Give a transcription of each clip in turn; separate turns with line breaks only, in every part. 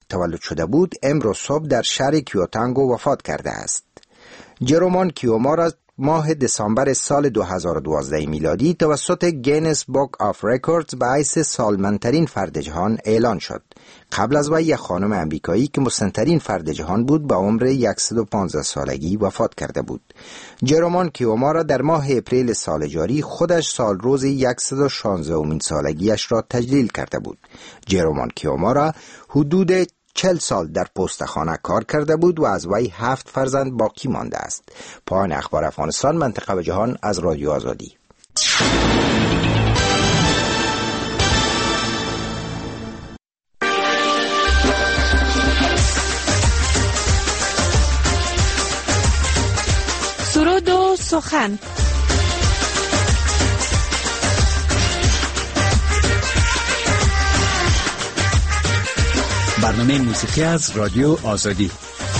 تولد شده بود امروز صبح در شهر کیوتانگو وفات کرده است. جرومان کیومورا ماه دسامبر سال 2012 میلادی توسط گینس بوک آف رکوردز به حیث سالمندترین فرد جهان اعلان شد. قبل از وی یک خانم امریکایی که مسن‌ترین فرد جهان بود به عمر 115 سالگی وفات کرده بود. جرومان کیومورا در ماه اپریل سال جاری خودش سال روز 116 سالگیش را تجلیل کرده بود. جرومان کیومورا حدود 40 سال در پستخانه کار کرده بود و از وی 7 فرزند باقی مانده است. پایان اخبار افغانستان منطقه و جهان از رادیو آزادی.
سرود و سخن.
برنامه موسیقی از رادیو آزادی.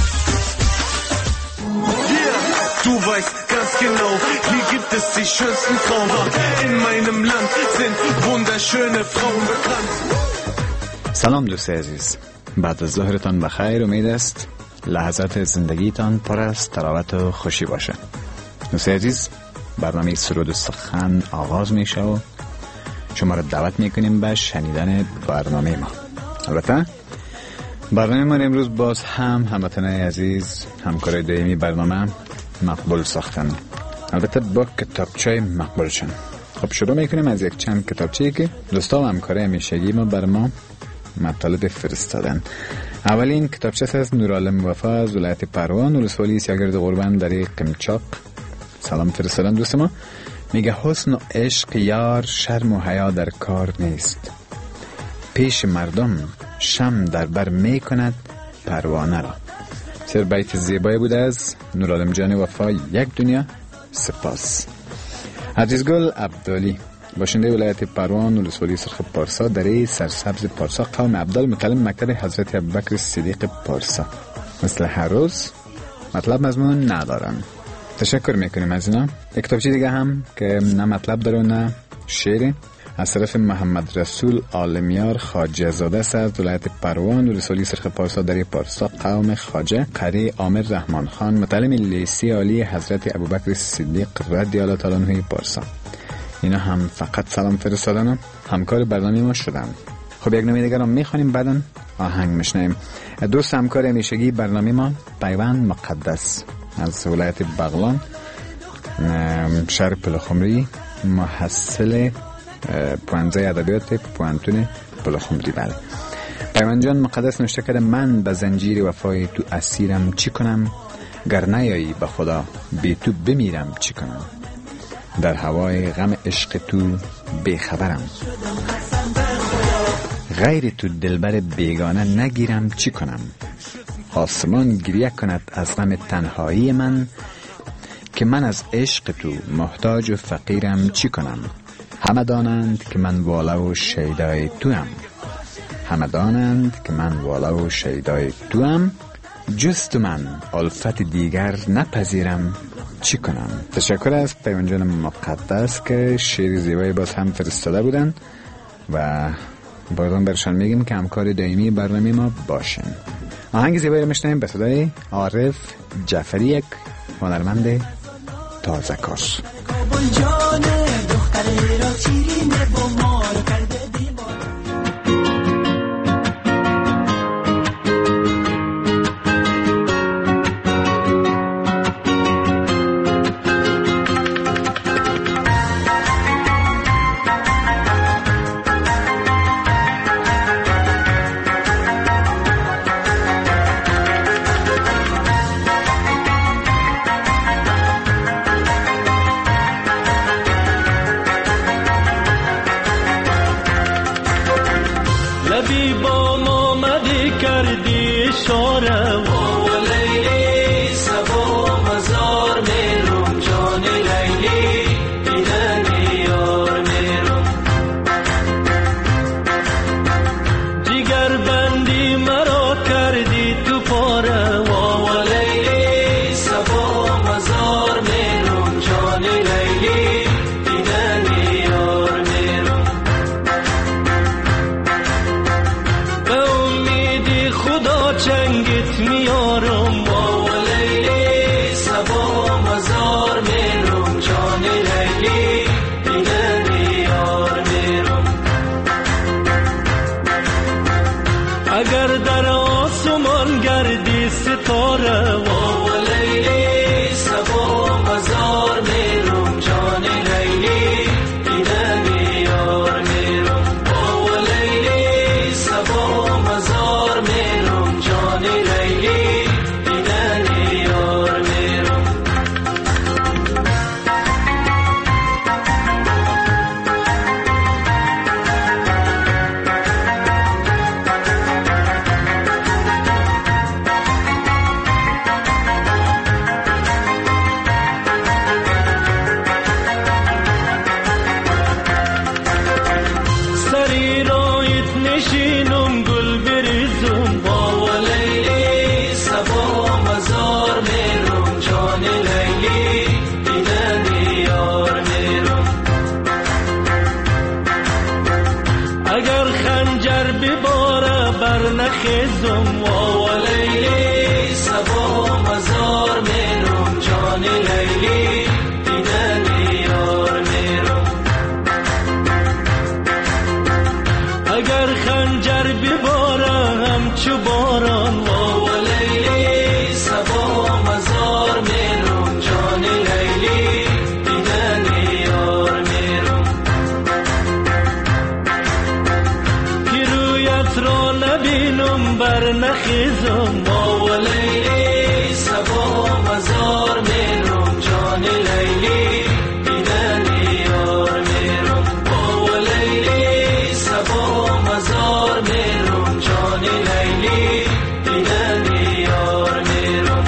Du weißt ganz genau, hier gibt es die schönsten Frauen. In meinem Land sind wunderschöne Frauen bekannt.
سلام دوست عزیز، بعد از ظهرتان بخیر. امید است لحظات زندگیتان پر از طراوت و خوشی باشه. دوست عزیز، برنامه سرود و سخن آغاز میشه و شما را دعوت میکنیم به شنیدن برنامه ما. البته برنامه ما امروز باز هم هموطنان عزیز، همکار دائمی برنامه مقبول ساختن، البته با کتابچه مقبولشون. خب شروع میکنیم از یک چند کتابچه‌ای که دوستا و همکارای همیشگی ما بر ما مطالب فرستادن. اولین کتابچه از نورعالم وفا از ولایت پروان، ولسوالی سیاگرد قربان در قمچاق سلام فرستادن. دوست ما میگه حسن و عشق یار شرم و حیا در کار نیست، پیش مردم شم در بر می کند پروانه را. سر بیت زیبایی بود از نورعالم جان وفا. یک دنیا سپاس. عزیزگل عبدالی، باشنده ولایت پروان، ولسوالی سرخ پارسا، دره سرسبز پارسا، قوم عبدال، متعلم مکتب حضرت ابوبکر صدیق پارسا. مثل هر روز مطلب مضمون ندارن. تشکر میکنیم از اینا. یک کتابچه دیگه هم که نه مطلب داره نه شعر، از طرف محمد رسول عالمیار خواجه زاده است از ولایت پروان، ولسوالی سرخ پارسا، دره پارسا، قوم خواجه، قری عامر رحمان خان، متعلم لیسه عالی حضرت ابوبکر صدیق رضی الله تعالی عنه پارسا. اینا هم فقط سلام فرستادن و همکار برنامه ما شدن. خب یک نامه دیگر رو میخوانیم، بعدن آهنگ میشنیم. دوست همکار همیشگی برنامه ما پیوند مقدس از ولایت بغلان، شهر پلخمری، محصل پوانزه ادبیات پوانتون پلخمری. بله پیوند جان مقدس نوشته کرده من به زنجیر وفای تو اسیرم چی کنم، گر نیایی به خدا بی تو بمیرم چی کنم، در هوای غم عشق تو بیخبرم، غیر تو دلبر بیگانه نگیرم چی کنم، آسمان گریه کند از غم تنهایی من، که من از عشق تو محتاج و فقیرم چی کنم، همه دانند که من والا و شیدای توام، همه دانند که من والا و شیدای توام، جست من الفت دیگر نپذیرم چی کنم. تشکر از پیوند مقدس که شعر زیبایی باز هم فرستاده بودن و بازم برشان میگیم که همکار دائمی برنامه ما باشن. آهنگ زیبایی رو میشنویم به صدای عارف جعفری، یک هنرمند تازه کار.
اگر در آسمان گردی ستاره و لیلی سبا مزار میرم جان لیلی دیدن یار میرم و لیلی سبا مزار میرم جان لیلی دیدن یار میرم نخیزم و لیلی سبا مزار میرم جان لیلی دیدن یار میرم اگر خنجر بباره همچو باران و لیلی سبا مزار میرم جان لیلی دیدن یار میرم پیرویت را نبینم بر نخیزم و لیلی سبا مزار میرم جان لیلی دیدن یار میرم و لیلی سبا مزار میرم جان لیلی دیدن یار میرم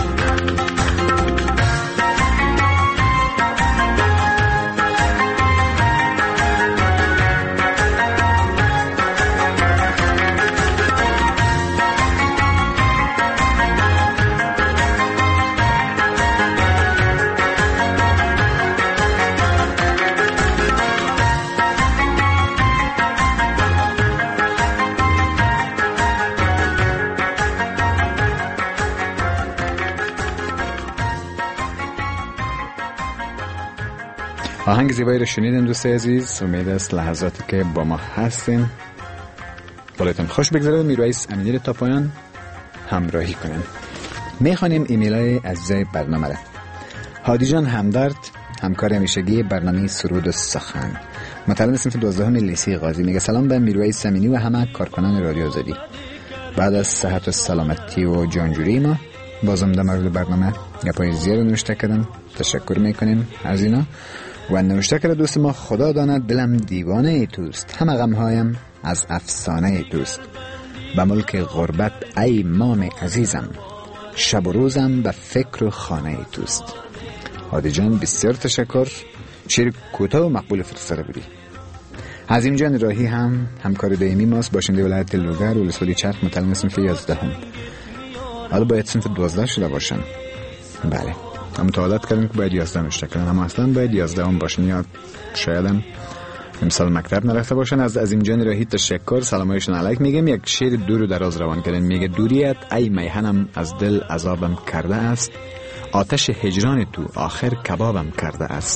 آهنگ زیبایی رو شنیدیم دوست عزیز. امید است لحظاتی که با ما هستین بالاتون خوش بگذاره. میرویس امینی رو تا پایان همراهی کنیم. میخوانیم ایمیل های عزیزای برنامه را. هادی جان همدرد، همکار همیشگی برنامه سرود و سخن، متعلم صنف 12 لیسه غازی، میگه سلام به میرویس امینی و همه کارکنان رادیو آزادی. بعد از صحت و سلامتی و جانجوری ما بازم در مورد برنامه گپای زیاد نوشته کردن. تشکر میکنیم از اینا و نوشته کرده دوست ما خدا داند دلم دیوانه ای توست، همه غمهایم از افسانه ای توست، به ملک غربت ای مام عزیزم، شب و روزم به فکر و خانه ای توست. هادی جان بسیار تشکر، شعر کوتاه و مقبول فرستاده بودی. عظیم جان راهی هم همکار دائمی ماست، باشنده ولایت لوگر و لسولی چرخ، متعلم صنف 11. حالا باید صنف 12 شده باشن. بله هم متعادت کردیم که باید 11 نوشته کردن، اما اصلا باید 11 هم باشن یا شاید هم امسال مکتب نرفته باشن. از عظیم جان راهی تشکر، سلامایشون علیک. میگم یک شعر دور و دراز روان کردن. میگه دوریت ای میهنم از دل عذابم کرده است، آتش هجران تو آخر کبابم کرده است،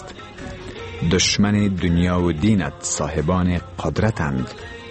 دشمن دنیا و دینت صاحبان قدرتند،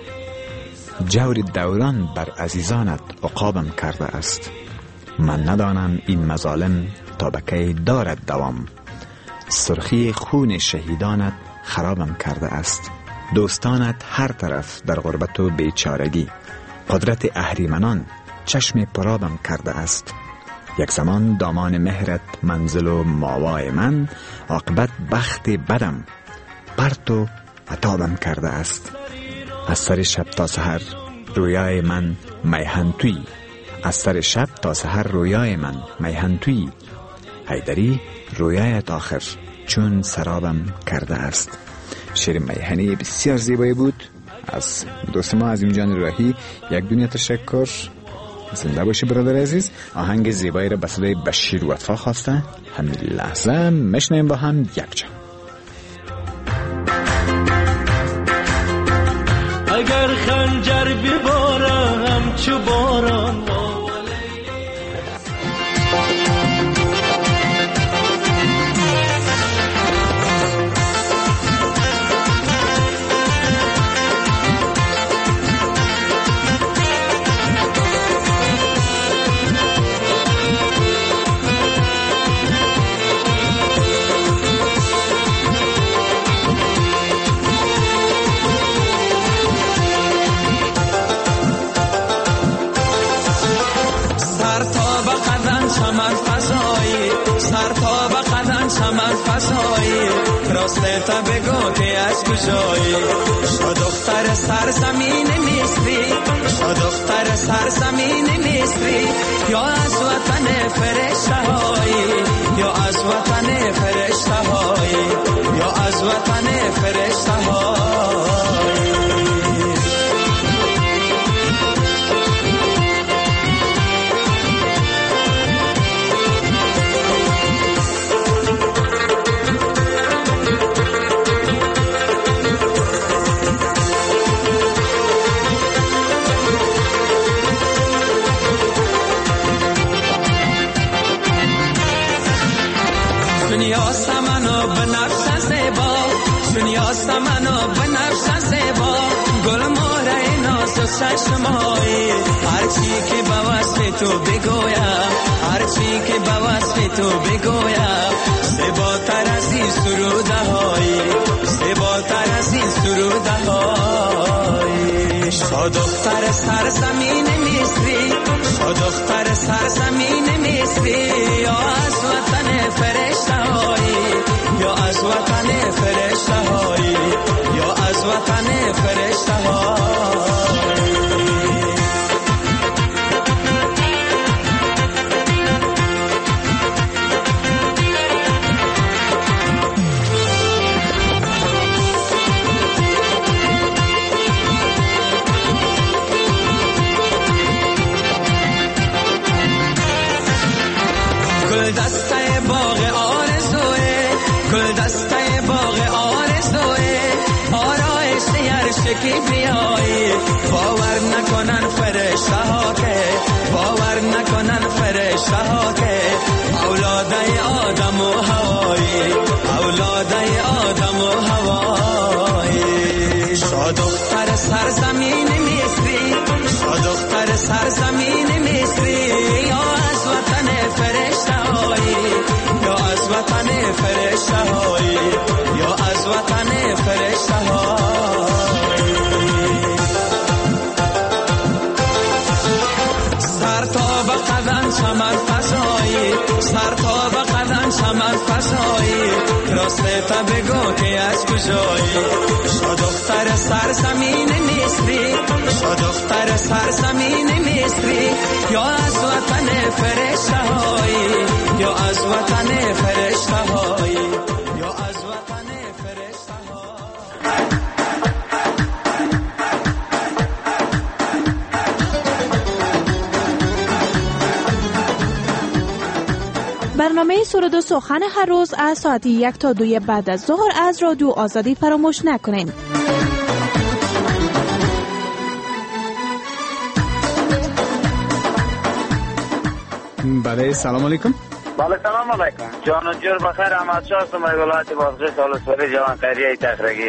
جور دوران بر عزیزانت عقابم کرده است، من ندانم این مظالم تا بکی دارد دوام، سرخی خون شهیدانت خرابم کرده است، دوستانت هر طرف در غربت و بیچارگی، قدرت اهریمنان چشم پرابم کرده است، یک زمان دامان مهرت منزل و ماوای من، عاقبت بخت بدم پرت و عتابم کرده است، از سر شب تا سحر رویای من میهن توی، از سر شب تا سحر رویای من میهن توی، حیدری رویایت آخر چون سرابم کرده است. شعر میهنی بسیار زیبایی بود از دوست ما عظیم جان راهی. یک دنیا تشکر، زنده باشی برادر عزیز. آهنگ زیبایی را به صدای بشیر وفا خواسته، همین لحظه مشنیم با هم یک جا.
اگر خنجر بباره همچو باران،
از کجایی شو دختر سرزمین مصری شو دختر سرزمین مصری یا از وطن فرشته هایی یا از وطن فرشته هایی یا از وطن فرشته هایی دنیا سمنو بنفس زیبا دنیا سمنو بنفس زیبا گل مهره ناز و چشمایی هرچی که به وصف تو بگویم هرچی که به وصف تو بگویم زیباتر از این سروده های زیباتر از این سروده های شو دختر سرزمین مصری شو دختر سرزمین مصری یا از وطن فرشته هایی یا از وطن فرشته هایی یا از وطن فرشته هایی گل دسته باغ آرزوه گل دسته باغ آرزوه آرایش عرشکی بیایی باور نکنن فرشته ها که باور نکنن فرشته ها که اولاده آدم و هوایی اولاده آدم و هوایی شو دختر سرزمین مصری شو دختر سرزمین مصری یا از وطن فرشته هایی یا از وطن فرشته هایی یا از وطن فرشته هایی سر تا به قدم چمن فضایی سر تا به قدم چمن فضایی راسته تا بگو که از کجایی شو دختر سرزمین مصری شو دختر سرزمین مصری یا از وطن فرشته هایی یا از وطن فرشته هایی یا از وطن فرشته هایی
برنامه سرود و سخن هر روز از ساعت 1 تا 2 بعد از ظهر از رادیو آزادی فراموش نکنین.
بله سلام علیکم.
بله سلام علیکم. جان و جور بخیر. احمد شاه هستم از ولایت بازغه سالسوری جوان خیریه تخرگی.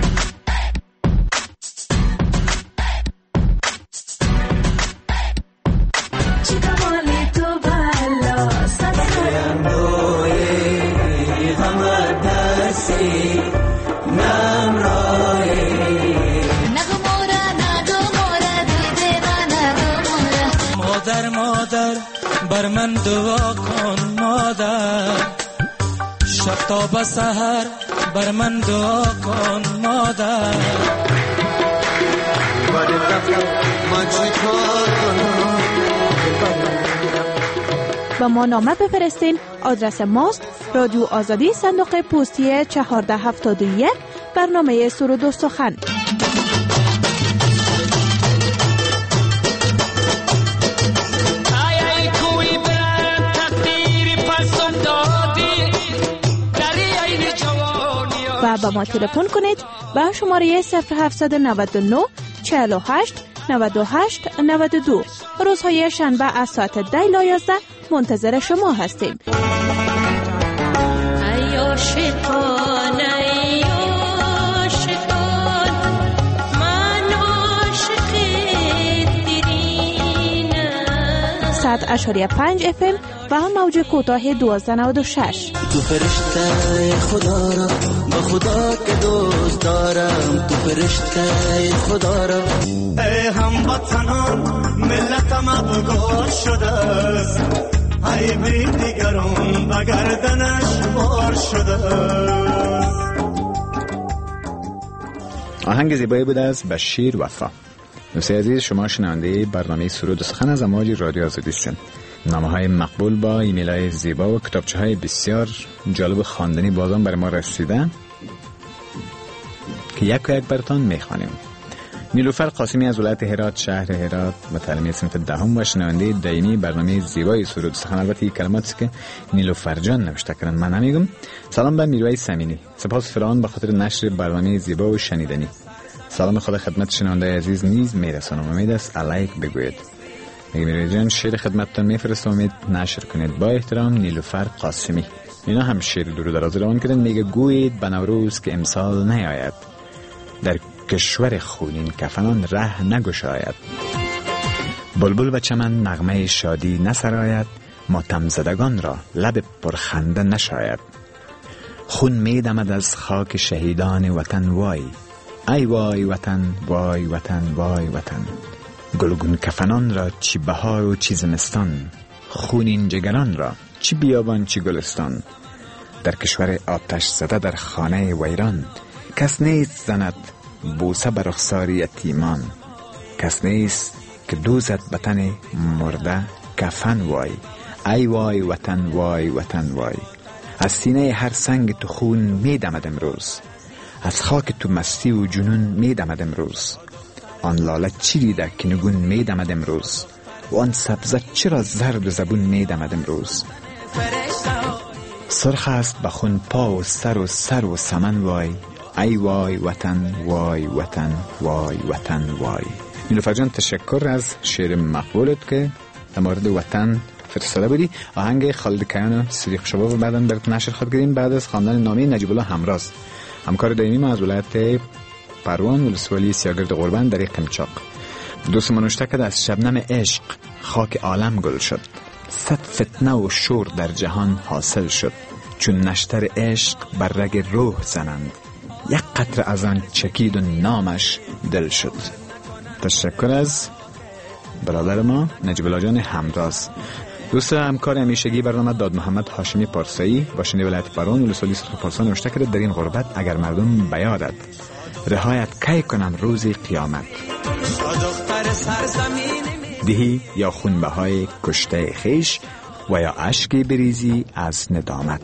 مادر بر من دعا کن مادر شب تا به سحر بر من دعا کن مادر
با ما نامه بفرستین. آدرس ماست رادیو آزادی صندوق پستی 1471 برنامه سرود و سخن. و با ما تلفن کنید به شماره 0799 48 98 92. روزهای شنبه از ساعت 10 تا 11 منتظر شما هستیم. ساعت 8.5 FM و هم موج کوتاه 1296.
تو فرشته خدا را با خدا که دوست دارم تو فرشته خدا را
ای هموطنان ملتم ابگار شده است ای بی دیگران به گردنش بار شده است
آهنگ زیبایی بود از بشیر وفا. دوستان عزیز، شما شنونده برنامه سرود و سخن از امواج رادیو آزادی هستید. نامه‌های مقبول با ایمیل‌های زیبا و کتابچه‌های بسیار جالب خواندنی بازم برای ما رسیدن که یک براتون می‌خوانیم. نیلوفر قاسمی از ولایت هرات، شهر هرات، متعلم صنف دهم و شنونده دائمی برنامه زیبای سرود سخن. البته این کلماتی که نیلوفر جان نوشته کردن من نمیگم. سلام به میرویس سمینی، سپاس فراوان به خاطر نشر برنامه زیبا و شنیدنی. سلام خدا خدمت شنونده عزیز نیز میرسانم. امید است الایک بگوید. میرویس جان شعر خدمتتون میفرستم، امید نشر کنید. با احترام، نیلوفر قاسمی. اینا هم شعر دور دراز روان کردن. میگه گوید به نوروز که امسال نیاید، در کشور خونین کفنان ره نگشاید. بلبل به چمن نغمه شادی نسراید، ماتم زدگان را لب پرخنده نشاید. خون می دمد از خاک شهیدان وطن وای، ای وای وطن، وای وطن، وای وطن. گلگون کفنان را چی بهار و چی زمستان، خونین جگران را چی بیابان چی گلستان. در کشور آتش زده در خانه ویران، کس نیست زند بوسه بر رخسار یتیمان. کس نیست که دوزد بطن مرده کفن وای، ای وای وطن، وای وطن، وای. از سینه هر سنگ تو خون می دمد امروز، از خاک تو مستی و جنون می دمد امروز. آن لاله چی دیده که نگون می دمد امروز، و آن سبزه چرا زرد و زبون می دمد امروز. سرخ است به خون پا و سر و سمن وای، ای وای وطن، وای وطن، وای وطن، وای. نیلوفر جان تشکر از شعر مقبولت که در مورد وطن فرستاده بودی. آهنگ خالد کیان سریخ شبا و بعداً برات نشر خواهد کردیم بعد از خواندن نامه نجیب الله همراز، همکار دائمی ما از ولایت پروان ولسوالی سیاگرد قربان در قمچاق. دوست ما نوشته کرده از شبنم عشق خاک عالم گل شد، صد فتنه و شور در جهان حاصل شد. چون نشتر عشق بر رگ روح زنند، یک قطره از آن چکید و نامش دل شد. تشکر از برادر ما نجیب الله جان همراز. دوست همکار همیشگی برنامه داد محمد هاشمی پارسایی باشنده ولایت پروان ولسوالی سرخ پارسا نوشته کرده در این غربت اگر مردم بیادت، رهایت کی کنم روز قیامت. دهی یا خونبهای کشته خیش و یا اشکی بریزی از ندامت.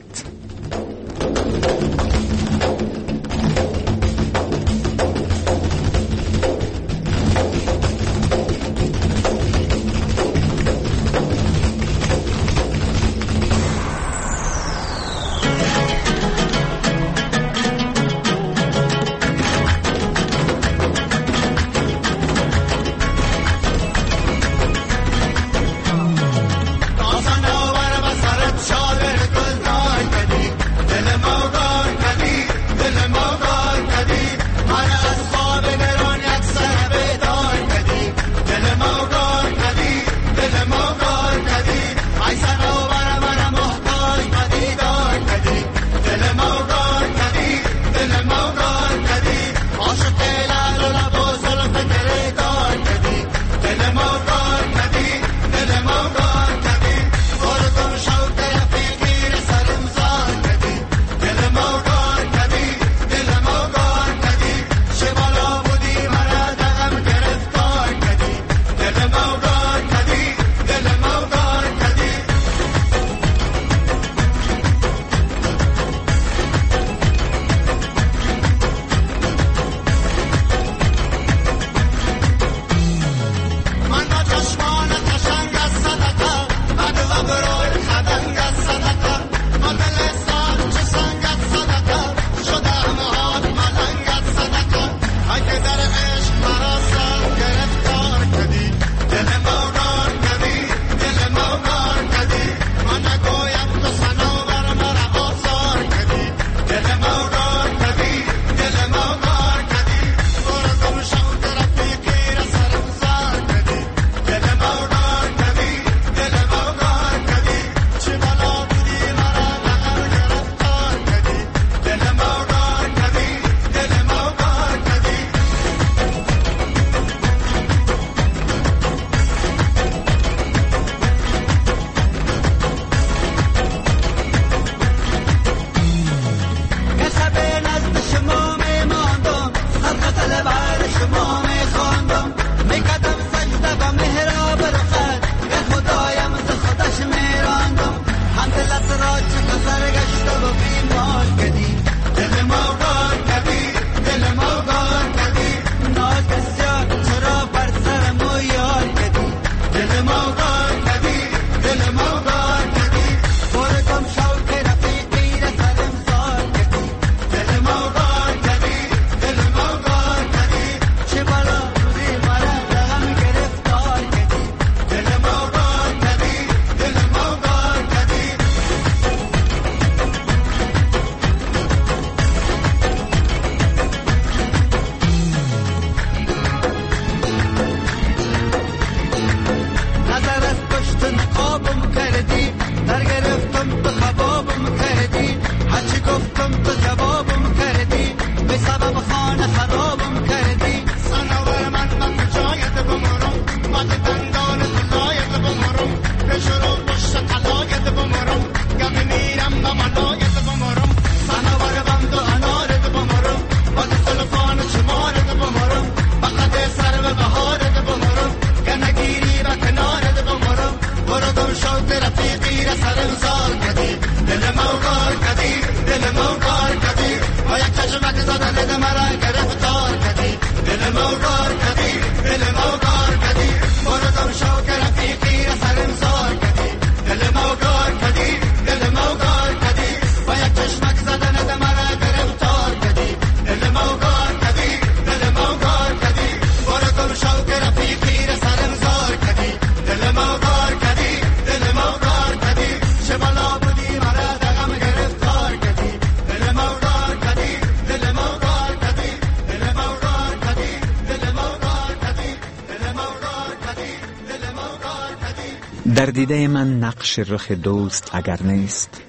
شروع پشت قلایت بمرم گم میرم با منایت بمرم سنوار بند و انارت بمرم باز سلفان شمارت بمرم فقط سر و بهارت بمرم که نگیری و کنارت بمرم برو گم شد رفیقی را سرمزار کدی دل موقار کدی دل موقار کدی و یک چشمک زدن دل مرا گرفتار کدی دل موقار کدی دل موقار کدی برو گم شد رفیقی را سرمزار کدی دل موقار کدی دل موقار کدی و یک چشمک زدن دل مرا گرفتار کدی دل موقار کدی دل موقار کدی برو گم شد رفیقی را سرمزار کدی دل موقار کدی دل موقار کدی چه بلا بودی مرا دغم گرفتار کدی دل موقار کدی دل موقار کدی دل موقار کدی دل موقار کدی دل موقار کدی دل موقار کدی
در دیده من نقش رخ دوست اگر نیست،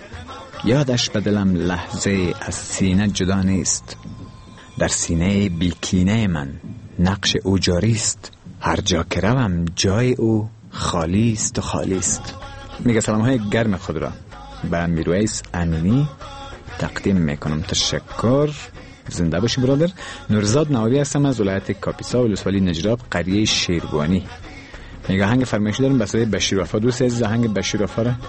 یادش به دلم لحظه از سینه جدا نیست. در سینه بیکینه من نقش او جاری است، هر جا که روم جای او خالی است و خالی است. میگه سلام‌های گرم خود را به میرویس امینی تقدیم میکنم. تشکر، زنده باشی برادر. نورزاد نوابی هستم از ولایت کاپیسا ولسوالی نجراب قریه شیروانی. میگه آهنگ فرمایشی دارم به صدای بشیر وفا. دوست عزیز آهنگ بشیر وفا را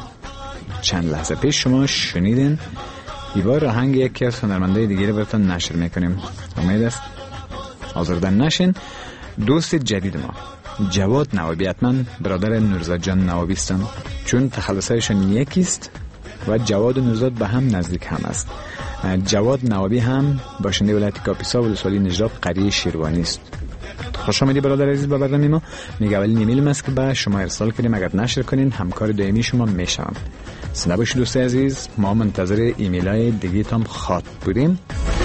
چند لحظه پیش شما شنیدین. دیوار آهنگ یکی از هنرمندای دیگه رو براتون نشر میکنیم. امید است آزردن نشین. دوست جدید ما جواد نوابی، حتما برادر نورزاد جان نوابی هستن چون تخلصایشون یکیست و جواد و نورزاد به هم نزدیک هم است. جواد نوابی هم باشنده ولایت کاپیسا ولسوالی نجراب قریه شیروانی است. خوش آمدی برادر عزیز به برنامه ما. میگه اولین ایمیل است که به شما ارسال کردیم، اگر نشر کنین همکار دائمی شما میشم. زنده باشید دوست عزیز، ما منتظر ایمیل های دیگه تام خواد بودیم.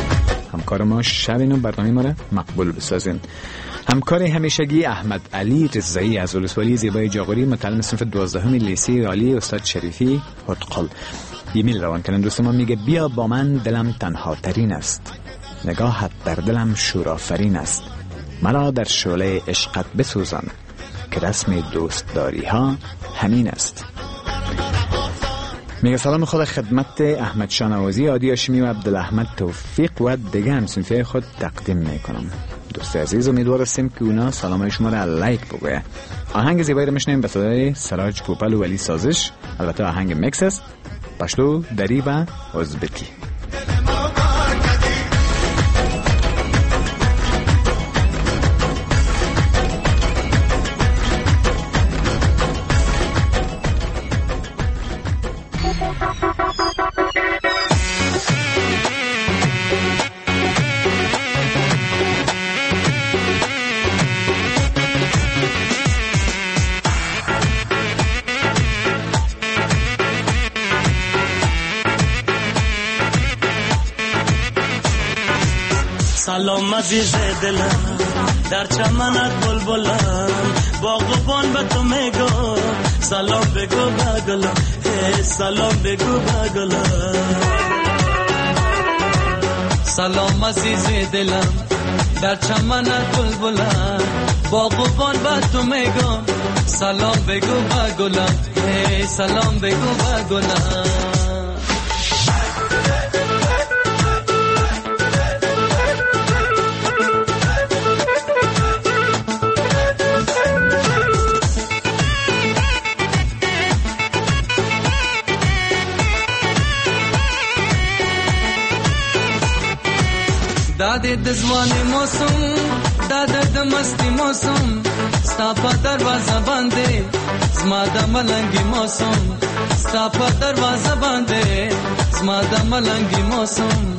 همکار ما شبین و برنامه ما را مقبول بسازین. همکار همیشگی احمد علی رضایی از ولسوالی زیبای جاغوری، متعلم صنف 12 لیسه عالی استاد شریفی هتقل. ایمیل روان کردن دوست ما. میگه بیا با من دلم تنها ترین است، نگاهت در دلم شورآفرین است، مرا در شعله عشقت بسوزان که رسم دوستداری ها همین است. میگه سلام خود خدمت احمد شانوازی، عادی هاشمی و عبدالاحمد توفیق و دیگه همسنفی خود تقدیم میکنم. دوست عزیز امیدوار هستیم که اونا سلامای شما را لایک بگویه. آهنگ زیبایی رو میشنیم به صدای سراج پوپل و ولی سازش. البته آهنگ مکس است، پشتو، دری و ازبکی.
سلام عزیز دلم، در چمنت بلبلم، باغبان به تو میگو سلام بگو بگلم، سلام بگو بگلم.
سلام عزیز دلم، در چمنت بلبلم، باغبان به تو میگو سلام بگو بگلم، سلام بگو بگلم. داده دزوانی موسم، داده دمستی موسم، ستا پا دروازه بانده زما د ملنگی موسم، ستا پا دروازه بانده زما د ملنگی موسم.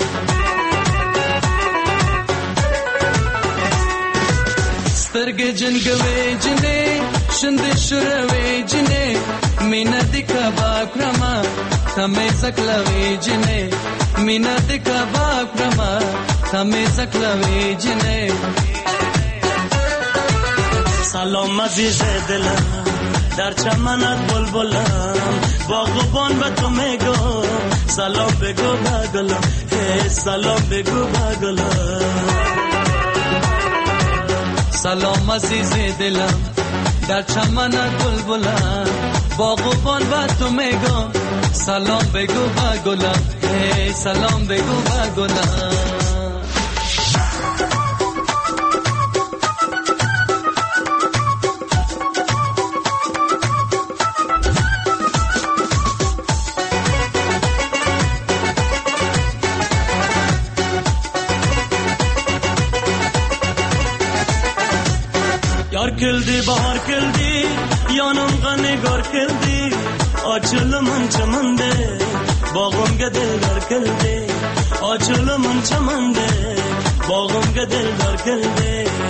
سترگی جنگوی جنه شند شروی جنه مینا دی کباب کرما تمی زکلوی جنه مینا دی کباب کرما تمی زکلوی جنه.
سلام عزیز دلم، در چمنت بلبلم، باغبان به تو میگو سلام بگو بگلم، سلام بگو بگلم.
سلام عزیز دلم، در چمن گلبلم باغبان و تو میگم سلام بگو با گلم هی سلام بگو با گلم
keldi bahar keldi yanımga nigar keldi açılımın çamande bağımga dillar keldi açılımın çamande bağımga dillar keldi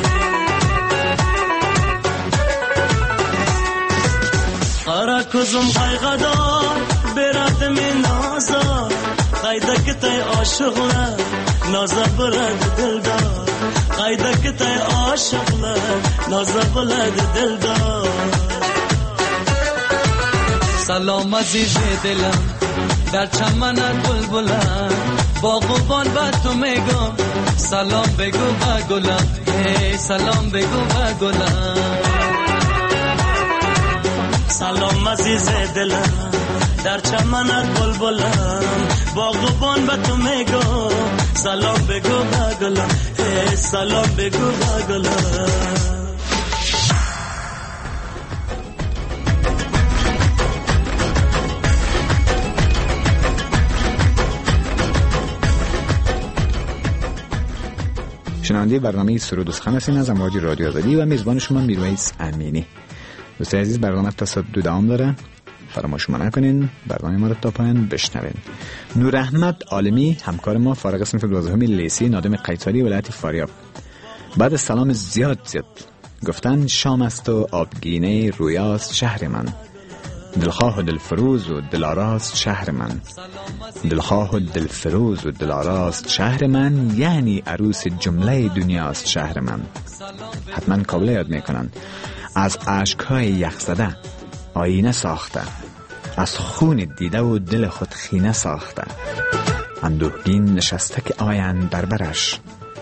qara ko'zim qayg'ador beradi men nazar qaydaki tay oshiqlar nazar beradi dildor qaydaki tay oshiqlar nazar beradi dildor
سلام عزیز دلم در چمن بلبلم باغبان با تو میگم سلام بگو با گلم هی سلام بگو با گلم
سلام عزیز دلم در چمن بلبلم باغبان با تو میگم سلام بگو با گلم هی سلام بگو با گلم
شنونده برنامه سرود و سخن هستین از امواج رادیو آزادی و میزبان شما میرویس امینی. دوستان عزیز برنامه تا ساعت 2 داره، فراموش نکنین برنامه ما رو تا پایان بشنوین. نور احمد عالمی همکار ما فارغ صنف 12 لیسه نادم قیصری ولایت فاریاب بعد از سلام زیاد گفتن شام است و آبگینه رویاست شهر من، دلخواه و دلفروز و دلاراست شهر من، دلخواه و دلفروز و دلاراست شهر من، یعنی عروس جمله دنیاست شهر من. حتما کابل یاد میکنن. از اشکهای یخزده آینه ساخته، از خون دیده و دل خود خینه ساخته، اندوهگین نشسته که آیند بربرش،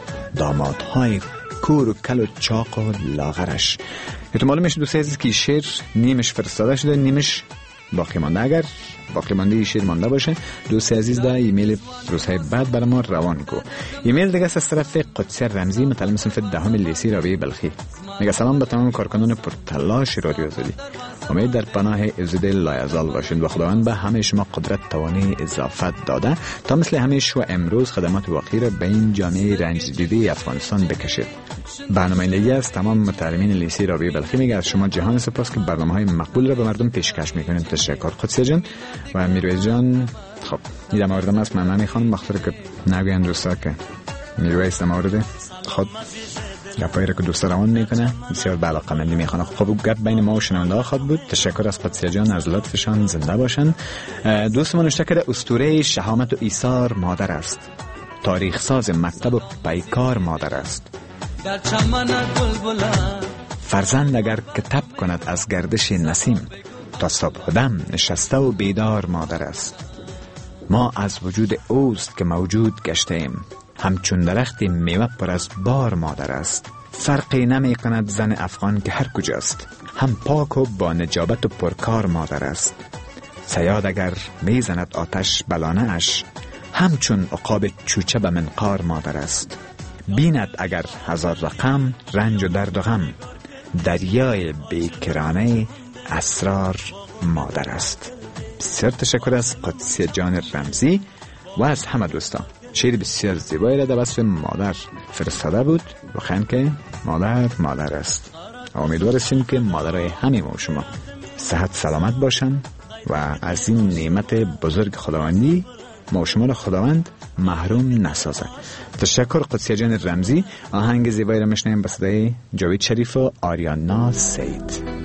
دامادهای کور و کل و چاق و لاغرش. احتمال میشه دوست عزیز که شعر نیمش فرستاده شده نیمش باقی مانده. اگر باقی مانده شعر مانده باشه دوست عزیز دا ایمیل روزهای بعد برای ما روان کو. ایمیل دیگه از طرف قدسی رمزی متعلم صنف 10 لیسه رابعه بلخی. میگه سلام به تمام کارکنان پرتلاش رادیو آزادی، امید در پناه عزت لایزال باشید و خداوند به همه شما قدرت توانی اضافت داده تا مثل همیشه و امروز خدمات واقعی را به این جامعه رنج دیده افغانستان بکشید. برنامه‌نگاری از تمام متعلمین لیسه رابعه بلخی میگه از شما جهان سپاس که برنامه‌های مقبول را به مردم پیشکش میکنید. تشکر قدسی جان و میرویز جان. خب این موردم است، من نمیخوام بخاطر که نگوین دوستا که میرویز مورد خود گپایی را که دوست روان میکنه بسیار به علاقه‌مندی میخوانه. خب گپ بین ما و شنونده ها خواهد بود. تشکر از قدسی جان، از لطفشان زنده باشن. دوست من نوشته کرده اسطوره شهامت و ایثار مادر است، تاریخ ساز مکتب و پیکار مادر است.
در چمن بلبلم
فرزند اگر که تب کند از گردش نسیم، تا صبح دم نشسته و بیدار مادر است. ما از وجود اوست که موجود گشته ایم، همچون درخت میوه پر از بار مادر است. فرقی نمی کند زن افغان که هر کجاست، هم پاک و با نجابت و پرکار مادر است. صیاد اگر میزند آتش بلانه اش، همچون عقاب چوچه به منقار مادر است. بیند اگر هزار رقم رنج و درد و غم، دریای بیکرانه اسرار مادر است. بسیار تشکر از قدسی جان رمزی و از همه دوستان. شعر بسیار زیبایی را در وصف مادر فرستاده بود و خیلی که مادر است. امیدوار هستیم که مادرای همه ما و شما صحت سلامت باشن و از این نعمت بزرگ خداوندی ما و شما را خداوند محروم نسازه. تشکر قدسی جان رمزی. آهنگ زیبایی را میشنویم به صدای جاوید شریف و آریانا سید.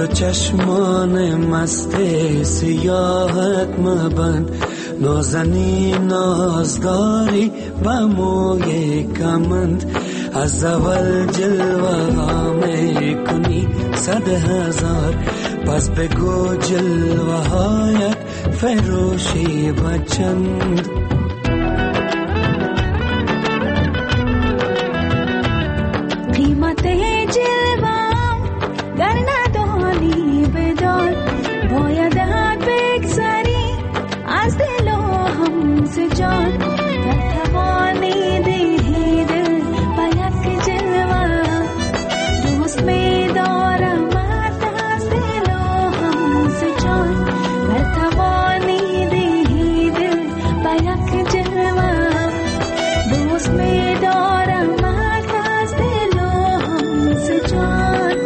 چشمان مست سیاحت مبند نازنی نازداری و موی کمند از اول جلوه ها می کنی 100,000 پس بگو جلوه هایت فروشی بچند
قیمت جلوام گر ندانی بدان باید بگذری از دل و هم جان گر توانی دهی دل و یک جلوه دوست می دارم از دل و هم جان گر توانی دهی دل و یک جلوه دوست می دارم از دل و هم جان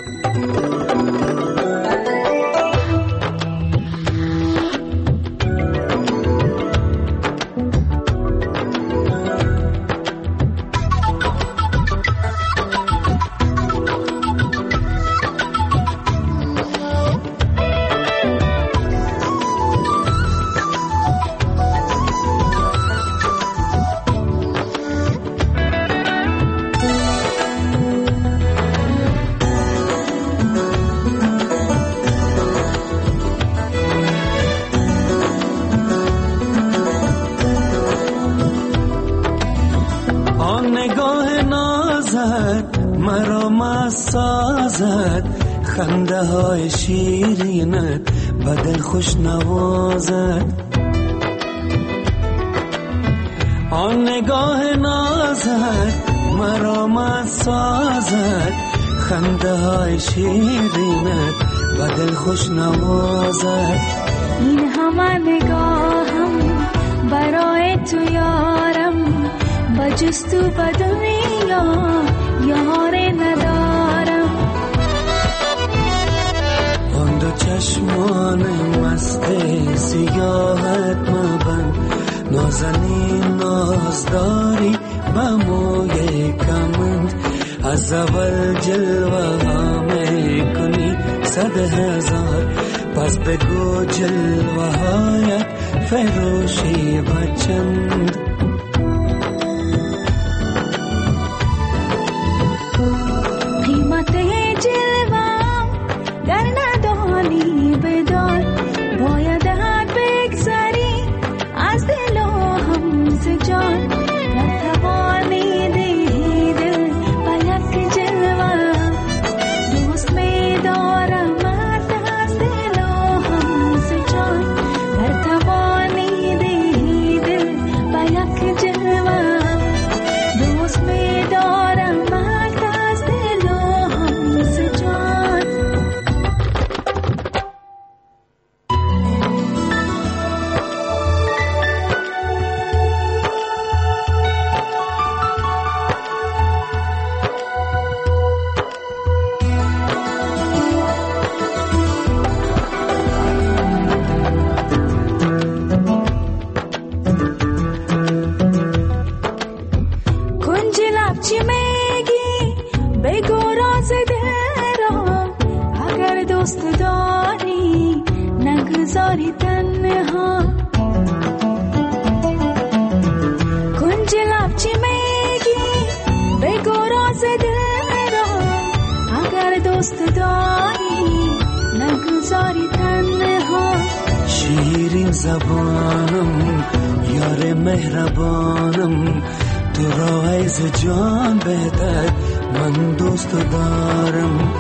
خنده های شیرینت بدل خوش نوازد آن نگاه نازت مرا مست سازد خنده های شیرینت بدل خوش نوازد این همه نگاهم برای تو یارم بجز تو به دنیا یار ندارم
آن دو چشمان مست سیاحت مبند نازنین نازداری با موی کمند از اول جلوه ها می کنی 100,000 پس بگو جلوه هایت فروشی بچند
قیمت جلوام گر ندانی بدان باید بگذری از دل و هم جان گر توانی دهی دل و یک جلوه دوست می دارم از دل و هم جان گر توانی دهی دل و یک جلوه دوست می دارم از دل و هم جان کنج لب چی میگی بگو راز دل را اگر دوست داری نگذاری تنها کنج لب چی میگی بگو راز دل را اگر دوست داری نگذاری تنها
شیرین زبانم یار مهربانم تو را از جان بهتر من دوست دارم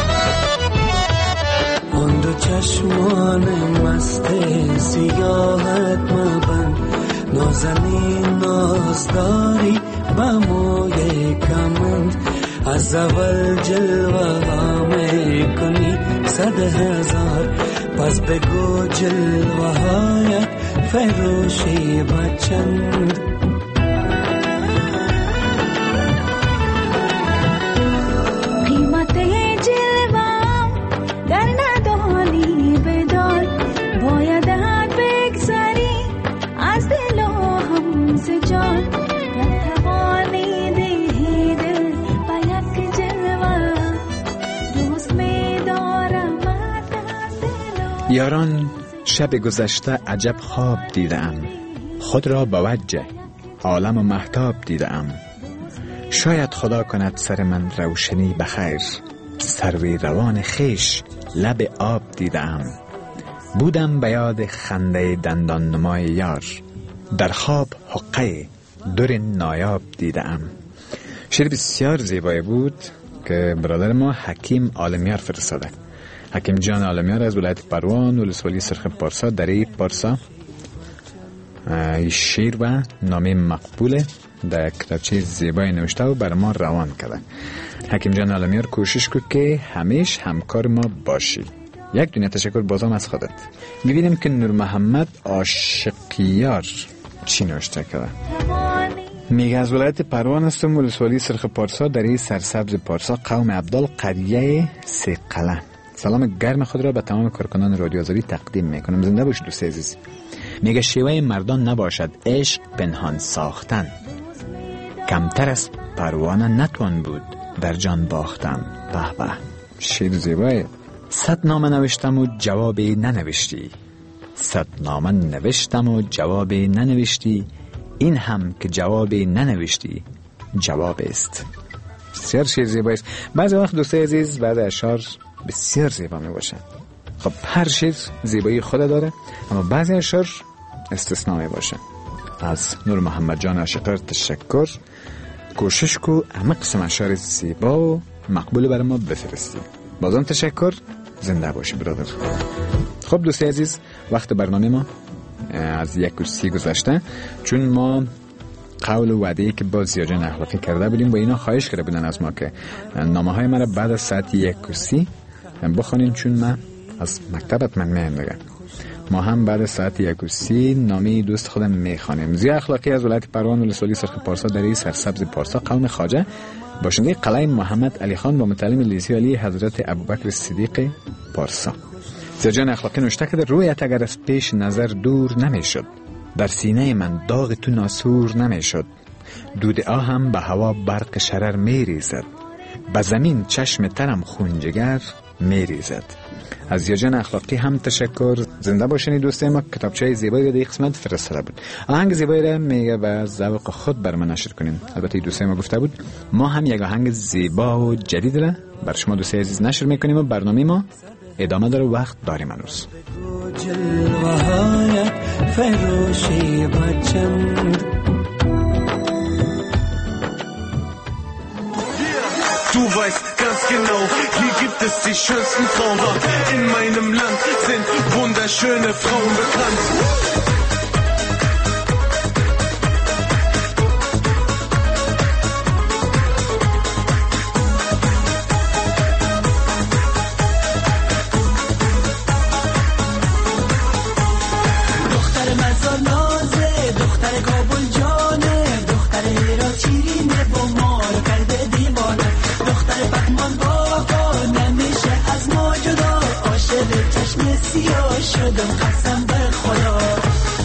آن دو چشمان مست سیاحت مبند نازنین نازداری با موی کمند از اول جلوه ها می کنی 100,000 پس بگو جلوه هایت فروشی بچند
قیمت جلوام گر ندانی بدان باید بگذری از دل و هم جان گر توانی دهی دل و یک جلوه دوست می دارم
یاران شب گذشته عجب خواب دیدم، خود را با وجه عالم و مهتاب دیدم. شاید خدا کند سر من روشنی بخیر، سروی روان خیش لب آب دیدم. بودم به یاد خنده دندان نمای یار، در خواب حقه در نایاب دیدم. شعر بسیار زیبایی بود که برادر ما حکیم عالمیار فرستاده. حکیم جان عالمیار از ولایت پروان ولسوالی سرخ پارسا دره پارسا شعر و نامه مقبول در کتابچه زیبایی نوشته و بر ما روان کرده. حکیم جان عالمیار کوشش کرد که همیشه همکار ما باشی. یک دنیا تشکر بازم از خودت. میبینیم که نور محمد عاشقیار چی نوشته کرده. میگه از ولایت پروان هستم، ولسوالی سرخ پارسا دره سرسبز پارسا، قوم عبدال، قریه سیقله. سلام گرم خود را به تمام کارکنان رادیو آزادی تقدیم میکنم. زنده باش دوست عزیز. میگه شیوه مردان نباشد عشق پنهان ساختن، کمتر از پروانه نتوان بود در جان باختن. به به، شعر زیبایی. 100 نامه نوشتم و جوابی ننوشتی، 100 نامه نوشتم و جوابی ننوشتی، این هم که جوابی ننوشتی جواب است. بسیار شعر زیبایی است. بعضی وقت دوستای عزیز بعض اشعار بسیار زیبا می باشن. خب هر شعر زیبایی خود داره، اما بعضی اشعار استثناء می باشن. از نور محمد جان عاشقر تشکر. کوشش کو همه قسم اشعار زیبا و مقبول برای ما بفرستی. بازم تشکر. زنده باشی برادر. خب دوستی عزیز، وقت برنامه ما از 1:30 گذشته، چون ما قول و وعده‌ای که با زیاجان اخلاقی کرده بودیم و اینا خواهش کرده بودن از ما که نامه های من بعد از ساعت 1:30 بخونین، چون من از مکتبت من میام دیگه. ما هم بعد از ساعت 1:30 نامه دوست خودم میخوانیم. زیا اخلاقی از ولایت پروان ولسوالی سرخ پارسا دره سرسبز پارسا، قوم خواجه، باشنده قلعه محمد علی خان با متعلم لیسه علی حضرت ابوبکر صدیق پارسا. زیاجان اخلاقی نوشته که رویت اگر از پیش نظر دور نمیشد، در سینه من داغ تو ناسور نمیشد. دود آهم به هوا برق شرر میریزد، به زمین چشم ترم خونجگر میریزد. از زیاجان اخلاقی هم تشکر. زنده باشین دوستای ما. کتابچه زیبایی رو در قسمت فرستاده بود. آهنگ زیبایی رو میگه و ذوق خود بر من نشر کنین. البته دوستای ما گفته بود ما هم یک آهنگ زیبا و جدید رو بر شما دوستای عزیز نشر میکنیم و برنامه ما ادامه داره. وقت داریم هنوز.
جلوهایت فروشی و چند
Du weißt ganz genau, hier gibt es die schönsten Frauen. In meinem Land sind wunderschöne Frauen bekannt.
دختر مزار نازه، دختر کابل جانه، دختر هرات شیرینه با ما رو کرده دیوانه. دختر بهمان بابا نمیشه از ما جدا، عاشق چشم سیاه شدم قسم به خدا.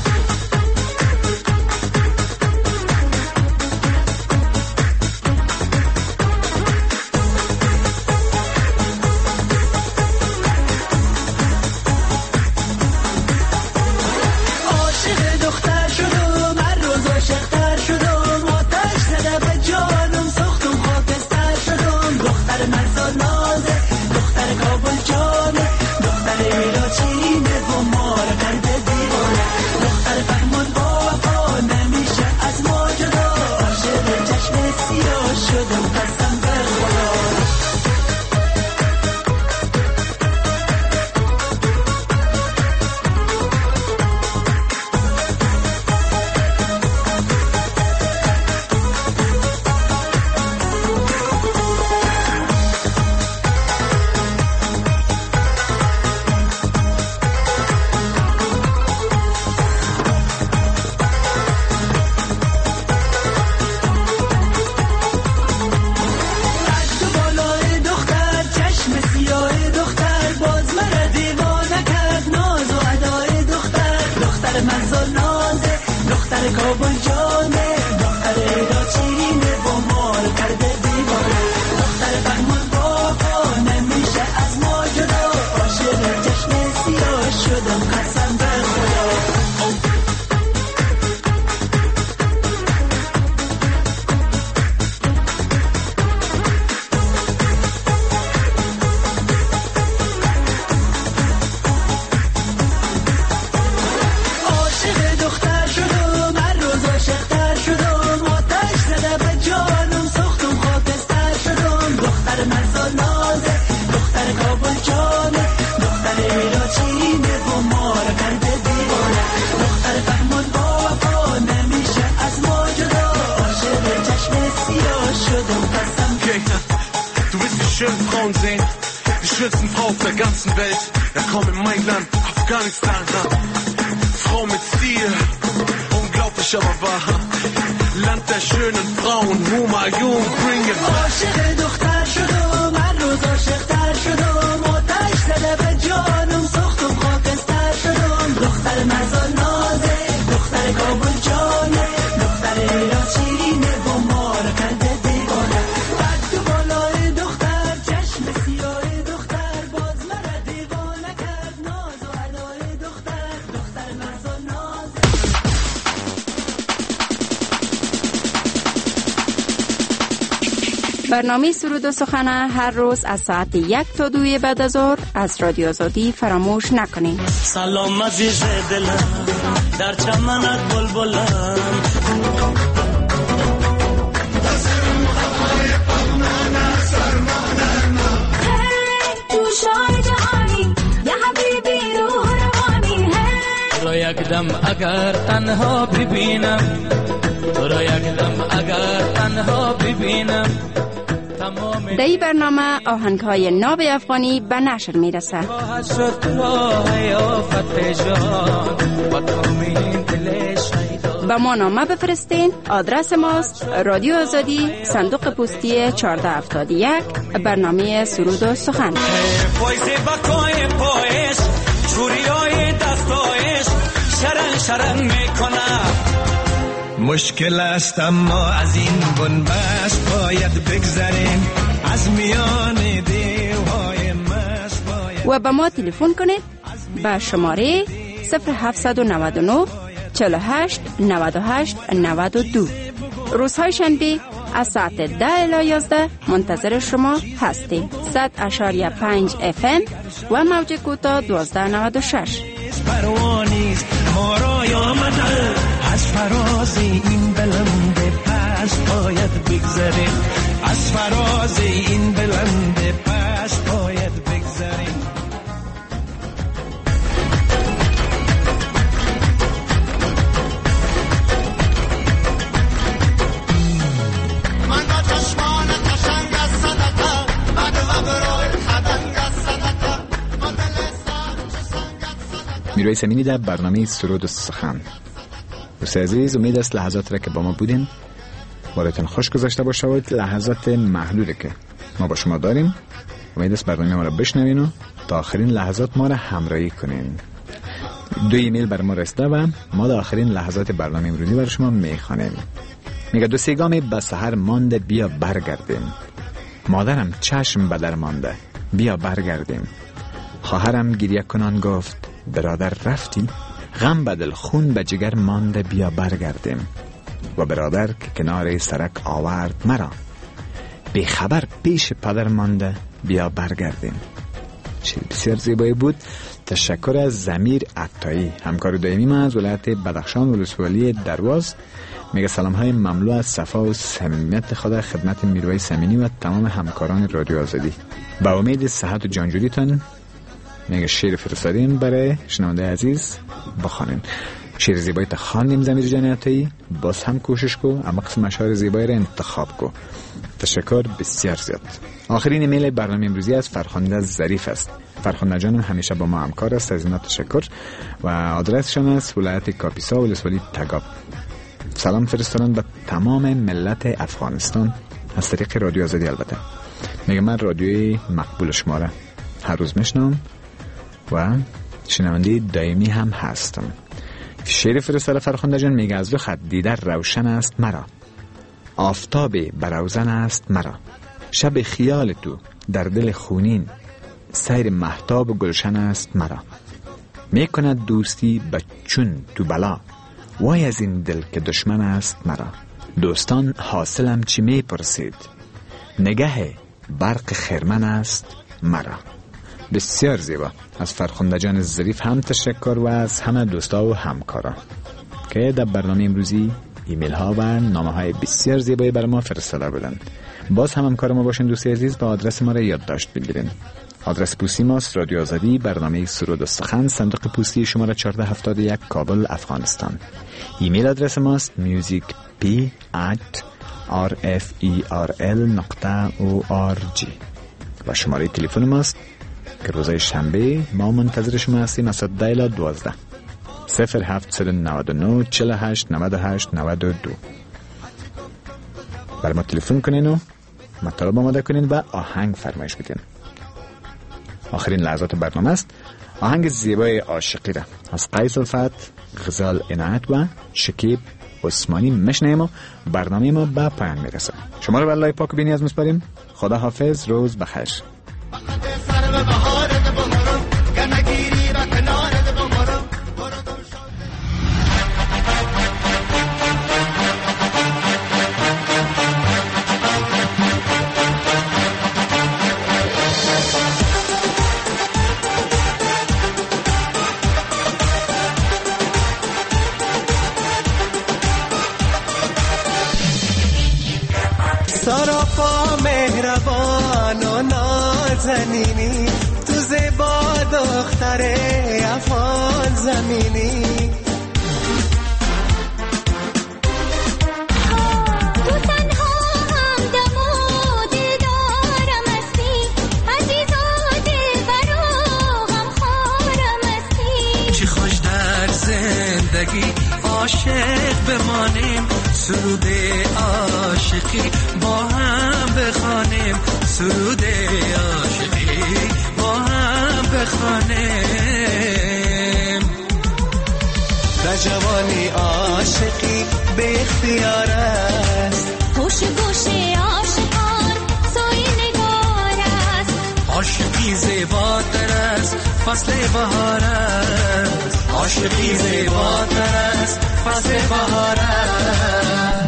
Frauen sehen, die schönsten Frauen auf der ganzen Welt. Ja, komm in mein Land, Afghanistan, Frau mit Stil, unglaublich aber wahr. Land der schönen Frauen, Huma, Jung, bring it back.
عاشق دختر شدم هر روز عاشق‌تر شدم آتش زده به جانم سوختم خاکستر شدم دختر مزار نازه دختر کابل جانه دختر هرات شیرینه و ما رو کرده دیوانه قد تو بالای دختر چشم سیاه دختر باز مرا دیوانه کرد ناز و ادای دختر دختر مزار نازه.
برنامه سرود و سخن هر روز از ساعت 1 تا 2 بعد از ظهر از رادیو آزادی فراموش نکنید.
سلام عزیز دلم در چمنت بلبلم
تو شای جهانی یا حبیبی روح روانی
تو را یک دم اگر تنها ببینم تو را یک دم اگر تنها ببینم.
در این برنامه آهنگ‌های ناب افغانی به نشر می‌رسد. با ما نامه بفرستین. آدرس ماست رادیو آزادی، صندوق پستی 1471، برنامه سرود و سخن.
مشکل است اما از این بنبست باید بگذریم از میان دیوهای مست باید.
و به ما تلفن کنید به شماره 0799 48 98 92. روزهای شنبه از ساعت 10 الی 11 منتظر شما هستیم. 100.5 FM و موج کوتاه 1296.
پروانیست ما را آمده از فراز این بلند پست باید بگذریم از فراز این بلند پست باید بگذریم.
من با چشمان قشنگ از صدقه بعد وبرای خدنگ از صدقه با دل سر چه سنگ از صدقه.
میروی سمینی در برنامه سرود و سخن. دوست عزیز، امید است لحظات را که با ما بودین بارتون خوش گذشته باشه و لحظات محدوده که ما با شما داریم. امید است برنامه ما را بشنوین و تا آخرین لحظات ما را همراهی کنین. 2 ایمیل بر ما رسیده و ما در آخرین لحظات برنامه امروزی برای شما میخوانیم. میگه 2 گامی به سحر مانده بیا برگردیم. مادرم چشم به در مانده بیا برگردیم. خواهرم گریه کنان گفت برادر رفتی؟ غم به دل خون به جگر مانده بیا برگردیم. و برادر که کنار سرک آورد مرا بی خبر پیش پدر مانده بیا برگردیم. شعر بسیار زیبایی بود. تشکر از ضمیر عطایی، همکار دائمی من از ولایت بدخشان ولسوالی درواز. میگه سلام های مملو از صفا و صمیمیت خدا خدمت میروی سمینی و تمام همکاران رادیو آزادی. با امید صحت و جانجوریتان میگه شعر فرستادین برای شنونده عزیز بخوانین. شعر زیبایی تا خواندیم ضمیر جان عطایی، باز هم کوشش کو اما قسم اشعار زیبایی را انتخاب کو. تشکر بسیار زیاد. آخرین ایمیل برنامه امروزی از فرخنده ظریف است. فرخنده جانم همیشه با ما همکار است، از اینا تشکر. و آدرسشان است ولایت کاپیسا ولسوالی تگاب. سلام فرستادن به تمام ملت افغانستان از طریق رادیو آزادی. البته میگه من رادیوی مقبول شما را هر روز میشنم و شنونده دائمی هم هستم. شعر فرستاده فرخنده جان میگه از دو خط دیدر روشن است مرا، آفتاب بروزن است مرا، شب خیال تو در دل خونین، سیر مهتاب گلشن است مرا. میکند دوستی بچون تو بلا، وای از این دل که دشمن است مرا. دوستان حاصلم چی میپرسید، نگه برق خرمن است مرا. بسیار زیبا. از فرخنده جان ظریف هم تشکر و از همه دوستا و همکارا که در برنامه امروزی ایمیل ها و نامه های بسیار زیبایی برای ما فرستاده بودند. باز هم همکار ما باشین دوستی عزیز و آدرس ما را یادداشت بگیرین. آدرس پستی ماست رادیو آزادی، برنامه سرود و سخن، صندوق پستی شماره 1471 کابل افغانستان. ایمیل آدرس ماست musicp@rferl.org. و شماره تلفن ماست که روزهای شنبه ما منتظر شما هستیم از 10 الی 12 0799 48 98 92. بر ما تلفن کنین و مطالب آماده کنین و آهنگ فرمایش بدین. آخرین لحظات برنامه است. آهنگ زیبای عاشقی را از قیس الفت، غزال عنایت و شکیب عثمانی میشنویم و برنامه ما به پایان میرسه. شما رو به الله پاک و بی‌نیاز میسپاریم. خدا حافظ، روز بخیر.
سراپا مهربان و نازنینی، تو زیبا دختر افغان زمینی.
تو تنها همدم و دلدارم هستی، عزیز و دلبر و غمخوارم هستی.
چی خوش در زندگی عاشق بمانیم، سرود عاشقی با هم بخوانیم، سرود عاشقی با هم بخوانیم.
در جوانی عاشقی به اختیار است،
هوش گوش عاشقان سوی نگار است.
عاشقی زیباتر است فصل بهار است، عاشقی زیباتر است فصل بهار است.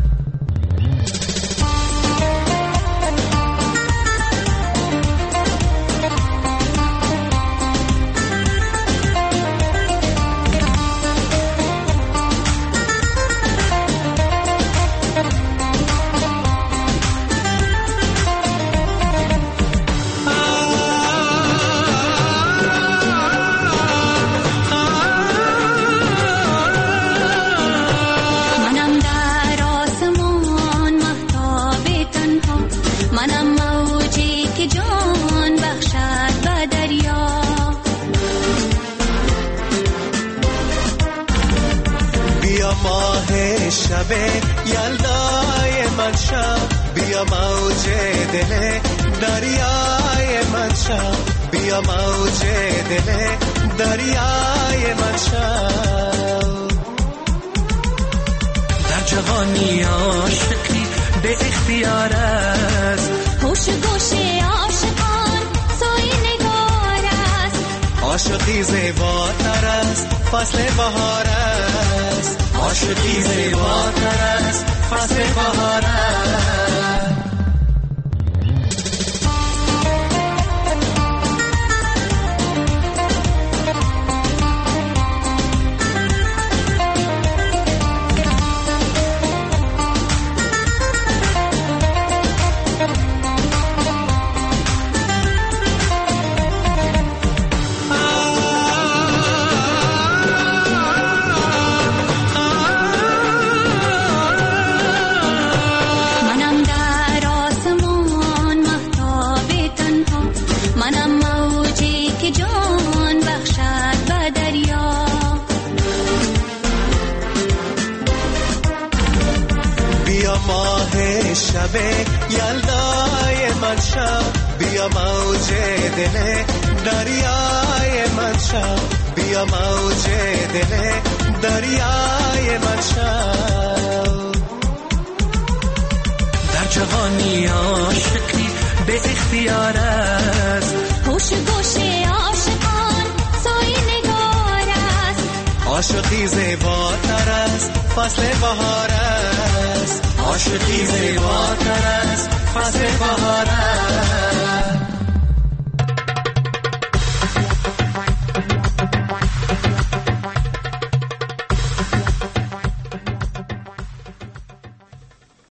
شبه یلدای من شب، بیا موج دل دریای من شب، بیا موج دل دریای من شب.
در جوانی عاشقی به اختیار است،
هوش گوش عاشقان سوی نگار است.
عاشقی زیباتر است فصل بهار است،
عاشقی زیباتر است فصل بهار است.
شبه یلدای من شب، بیا موج دل دریای من شب، بیا موج دل دریای من شب.
در جوانی عاشقی به اختیار است،
هوش گوش عاشقان سوی نگار است.
عاشقی زیباتر است فصل بهار است،
عاشقی زیباتر است فصل بهار است.